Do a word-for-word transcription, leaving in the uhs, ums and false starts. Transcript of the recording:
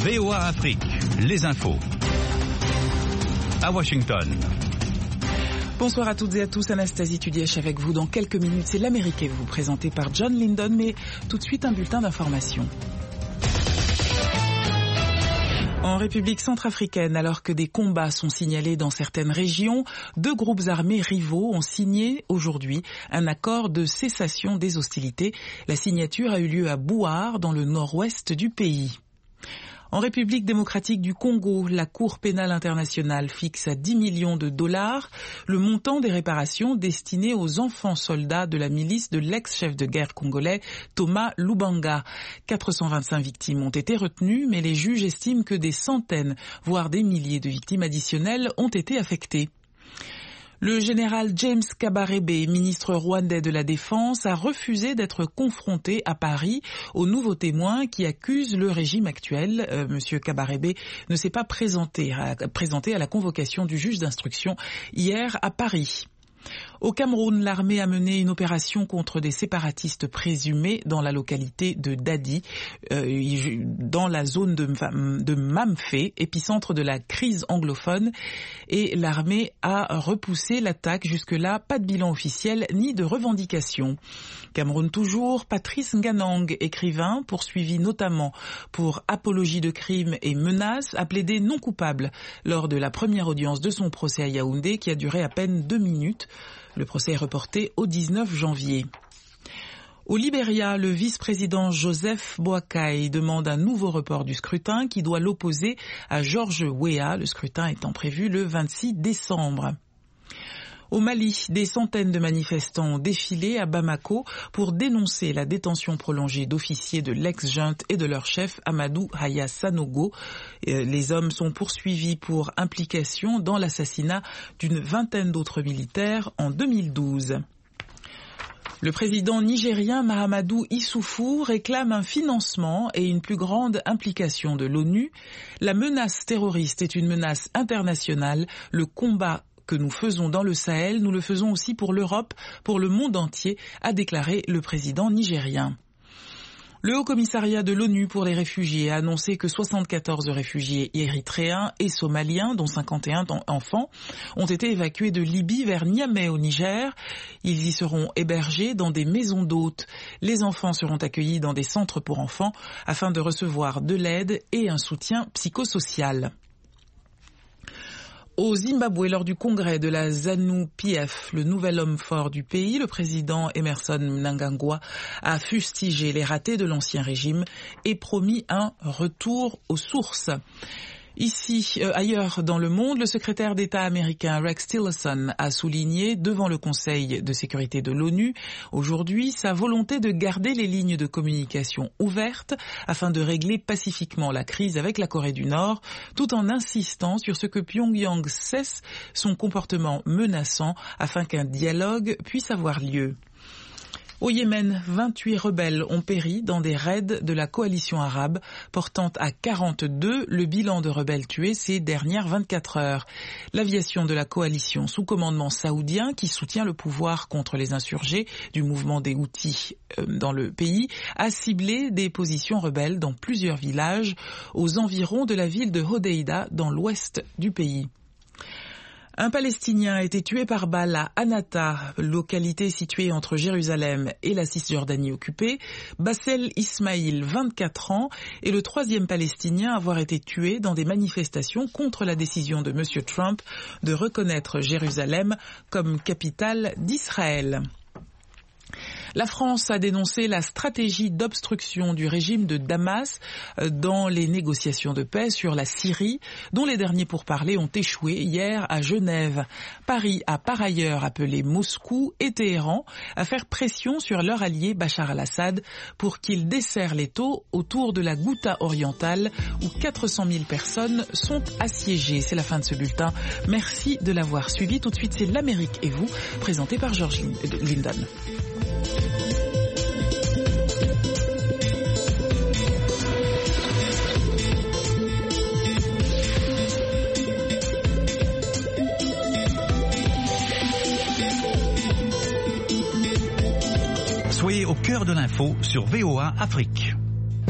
V O A Afrique, les infos. À Washington. Bonsoir à toutes et à tous, Anastasie Tudièche avec vous. Dans quelques minutes, c'est l'Amérique et vous présenté par John Lindon, mais tout de suite un bulletin d'information. En République centrafricaine, alors que des combats sont signalés dans certaines régions, deux groupes armés rivaux ont signé aujourd'hui un accord de cessation des hostilités. La signature a eu lieu à Bouar, dans le nord-ouest du pays. En République démocratique du Congo, la Cour pénale internationale fixe à dix millions de dollars le montant des réparations destinées aux enfants soldats de la milice de l'ex-chef de guerre congolais Thomas Lubanga. quatre cent vingt-cinq victimes ont été retenues, mais les juges estiment que des centaines, voire des milliers de victimes additionnelles ont été affectées. Le général James Kabarebe, ministre rwandais de la Défense, a refusé d'être confronté à Paris aux nouveaux témoins qui accusent le régime actuel. Euh, Monsieur Kabarebe ne s'est pas présenté à, présenté à la convocation du juge d'instruction hier à Paris. Au Cameroun, l'armée a mené une opération contre des séparatistes présumés dans la localité de Dadi, euh, dans la zone de, de Mamfé, épicentre de la crise anglophone, et l'armée a repoussé l'attaque. Jusque-là, pas de bilan officiel ni de revendication. Cameroun toujours, Patrice Nganang, écrivain, poursuivi notamment pour apologie de crimes et menaces, a plaidé non coupable lors de la première audience de son procès à Yaoundé qui a duré à peine deux minutes. Le procès est reporté au dix-neuf janvier. Au Libéria, le vice-président Joseph Boakai demande un nouveau report du scrutin qui doit l'opposer à George Weah, le scrutin étant prévu le vingt-six décembre. Au Mali, des centaines de manifestants ont défilé à Bamako pour dénoncer la détention prolongée d'officiers de l'ex-junte et de leur chef Amadou Haya Sanogo. Les hommes sont poursuivis pour implication dans l'assassinat d'une vingtaine d'autres militaires en deux mille douze. Le président nigérien Mahamadou Issoufou réclame un financement et une plus grande implication de l'ONU. La menace terroriste est une menace internationale. Le combat que nous faisons dans le Sahel, nous le faisons aussi pour l'Europe, pour le monde entier, a déclaré le président nigérien. Le Haut-Commissariat de l'ONU pour les réfugiés a annoncé que soixante-quatorze réfugiés érythréens et somaliens, dont cinquante et un enfants, ont été évacués de Libye vers Niamey au Niger. Ils y seront hébergés dans des maisons d'hôtes. Les enfants seront accueillis dans des centres pour enfants afin de recevoir de l'aide et un soutien psychosocial. Au Zimbabwe, lors du congrès de la ZANU-P F, le nouvel homme fort du pays, le président Emmerson Mnangagwa a fustigé les ratés de l'ancien régime et promis un retour aux sources. Ici, euh, ailleurs dans le monde, le secrétaire d'État américain Rex Tillerson a souligné devant le Conseil de sécurité de l'ONU aujourd'hui sa volonté de garder les lignes de communication ouvertes afin de régler pacifiquement la crise avec la Corée du Nord, tout en insistant sur ce que Pyongyang cesse son comportement menaçant afin qu'un dialogue puisse avoir lieu. Au Yémen, vingt-huit rebelles ont péri dans des raids de la coalition arabe, portant à quarante-deux le bilan de rebelles tués ces dernières vingt-quatre heures. L'aviation de la coalition sous commandement saoudien, qui soutient le pouvoir contre les insurgés du mouvement des Houthis dans le pays, a ciblé des positions rebelles dans plusieurs villages aux environs de la ville de Hodeïda dans l'ouest du pays. Un Palestinien a été tué par balle à Anata, localité située entre Jérusalem et la Cisjordanie occupée. Bassel Ismail, vingt-quatre ans, est le troisième Palestinien à avoir été tué dans des manifestations contre la décision de M. Trump de reconnaître Jérusalem comme capitale d'Israël. La France a dénoncé la stratégie d'obstruction du régime de Damas dans les négociations de paix sur la Syrie, dont les derniers pourparlers ont échoué hier à Genève. Paris a par ailleurs appelé Moscou et Téhéran à faire pression sur leur allié Bachar al-Assad pour qu'il desserre l'étau autour de la Ghouta orientale où quatre cent mille personnes sont assiégées. C'est la fin de ce bulletin. Merci de l'avoir suivi. Tout de suite, c'est l'Amérique et vous, présenté par George Lindon. Soyez au cœur de l'info sur V O A Afrique.